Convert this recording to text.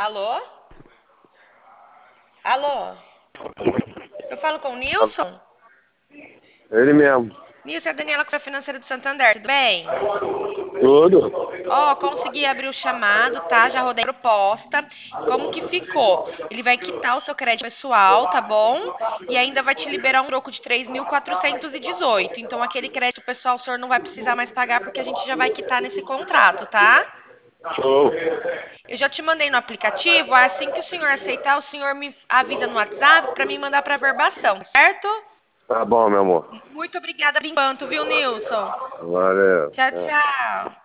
Alô? Alô? Eu falo com o Nilson? Ele mesmo. Nilson, é a Daniela, que é financeira do Santander, tudo bem? Tudo? Ó, consegui abrir o chamado, tá? Já rodei a proposta. Como que ficou? Ele vai quitar o seu crédito pessoal, tá bom? E ainda vai te liberar um troco de 3.418. Então, aquele crédito pessoal o senhor não vai precisar mais pagar porque a gente já vai quitar nesse contrato, tá? Show. Eu já te mandei no aplicativo. Assim que o senhor aceitar, o senhor me avisa no WhatsApp para mim mandar para verbação, certo? Tá bom, meu amor. Muito obrigada por enquanto, viu, Nilson? Valeu. Tchau, É. tchau.